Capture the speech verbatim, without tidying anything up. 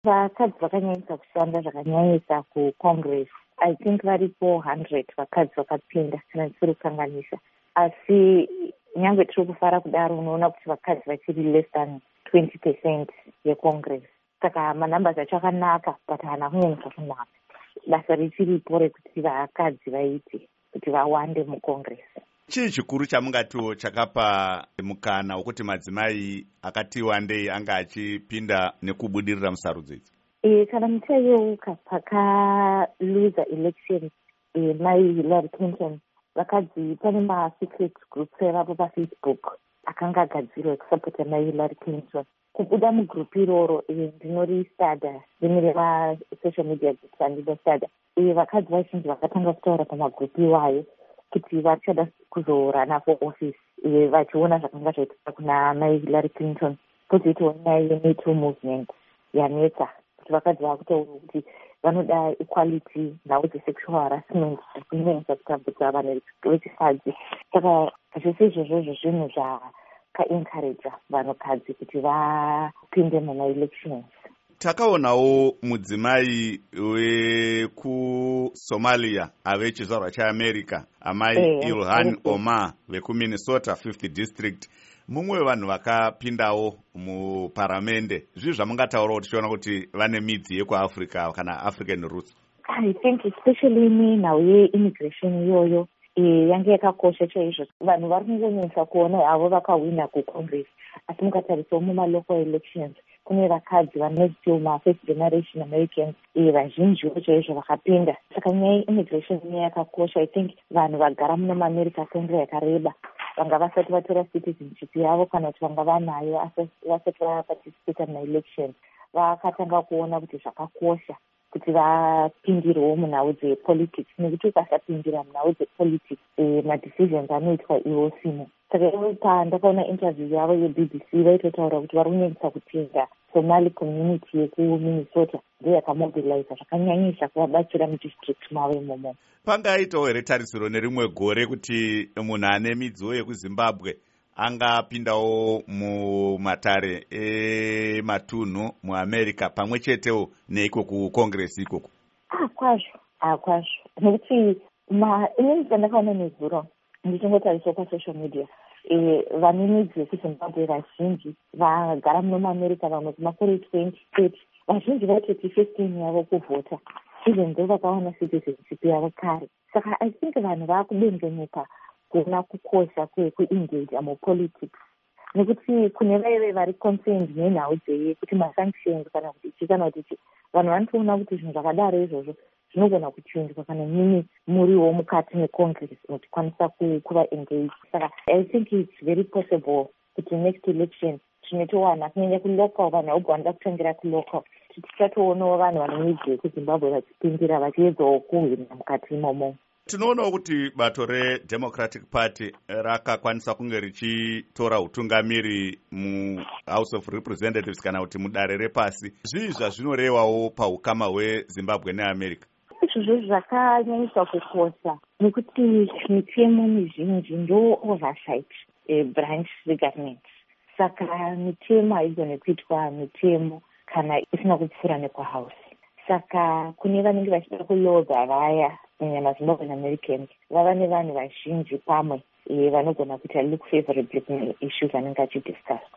vakadzi vakanyanyisa kushanda zvakanyanyisa kucongress. I think vari four hundred vakadzi vakapinda kana ndisiri kukanganisa, asi nyange tiri kufara kudaro unoona kuti vakadzi vachiri less than twenty percent yecongress. Saka manumbers acho akanaka but haana kunyanyisa kunaka. Basa richiripo rekuti vakadzi vaite kuti vawande mucongress. Chii chikuru chamungatiwo chakapa mukana wokuti madzimai akati wandei anga achipinda nekubudirira musarudzo idzi? E, kana muchayeuka pakaluza election e, mai Hillary Clinton, vakadzi pane ma-secret groups evapo pafacebook akanga agadzirwa ekusapota mai Hillary Clinton. Kubuda mugroup iroro ndinoristada rimwe rema-social media groups andinostada. E, vakadzi vazhinji vakatanga kutaura pamagroup iwayo kuti vachada kuzorana for office e, vachiona zvakanga zvaitika kuna mai Hillary Clinton. Kozoitawo nyaya yeMeToo movement yanetsa kuti vakadzi vakutaura kuti vanoda equality nhau dzesexual harassment kunyanyisa kutambudza vanhu vechikadzi. Saka zvese izvozvo zvinhu zvakaencouragea vanhukadzi kuti vapinde muma-elections. Takaonawo mudzimai wekuSomalia ave chizvarwa chaAmerica, amai eh, Ilhan Omar vekuMinnesota fifth district, mumwe wevanhu vakapindawo muparamende. Zvizvi zvamungataurawo tichiona kuti vane midzi yekuAfrica kana African roots? I think especially nhau ye-immigration iyoyo e, yange yakakosha chaizvo. Vanhu vari kungonyanyisa kuona avo vakawina kucongress, asi mukatarisawo muma-local elections kune vakadzi vanoti ma-first generation Americans e, vazhinjiwo chaizvo vakapinda. Saka nyaya ye-immigration iye yakakosha. I think vanhu vagara muno muAmerica kwenguva yakareba vanga vasati vatora citizenship yavo kana kuti vanga vanayo vasati vaparticipata muma-elections, vakatanga kuona kuti zvakakosha kuti vapindirewo munhau dzepolitics, nekuti ukasapindira munhau dzepolitics e, madecisions anoitwa iwo simo. Saka pandakaona interview yavo ye-B B C vaitotaura kuti vari kunyanyisa kupinda Somali community yekuMinnesota ndiyo yakamobiliza zvakanyanyisa kuvabatsira mudistrict mavo imomo. Pangaitawo here tarisiro nerimwe gore kuti munhu ane midziwo yekuZimbabwe angapindawo mumatare ematunhu muAmerica pamwe chetewo neiko kucongress ikoko? Ah, kwazvo, ah, kwazvo. Nekuti inini pandakaona nezuro ndichingotarisa pasocial media, e, vane midzi yekuZimbabwe vazhinji vagara muno muAmerica, vamwe kumakore twenty thirty, vazhinji vaitoti fifteen yavo kuvhota even though vakawana citizenship yavo kare. Saka I think vanhu vakubengenuka kuona kukosha kwekuengage mupolitics, nekuti kune vaive vari concerned nenhau dzeye kuti masanctions kana kuti ichi kana kuti ichi, vanhu vanotoona kuti zvinhu zvakadaro izvozvo zvinogona kuchinjwa kana nyinyi muriwo mukati mecongress muchikwanisa kuvaengage. Saka I think it's very possible kuti next election tinotowana kunyanya kulocal, vanhu vaubva vanoda kutangira kulocal, tichatoonavo vanhu vane midzi yekuZimbabwe vachipindira vachiedzawo kuhwina mukati imomo. Tinoonawo kuti bato reDemocratic Party rakakwanisa kunge richitora utungamiri muHouse of Representatives kana kuti mudare repasi. Zvii zvazvinorevawo paukama hweZimbabwe neAmerica? Izvozvo zvakanyanyisa kukosha nekuti mitemo mizhinji ndo oversight e, branch regovernment. Saka mitemo haigone kuitwa mitemo kana isina kupfuura nekwaHouse. Saka kune vanenge vachida kuloga vaya kunyanya maZimbabwean Americans vava nevanhu vazhinji pamwe e, vanogona kuita look favorably kune issues anenge achidiscusswa.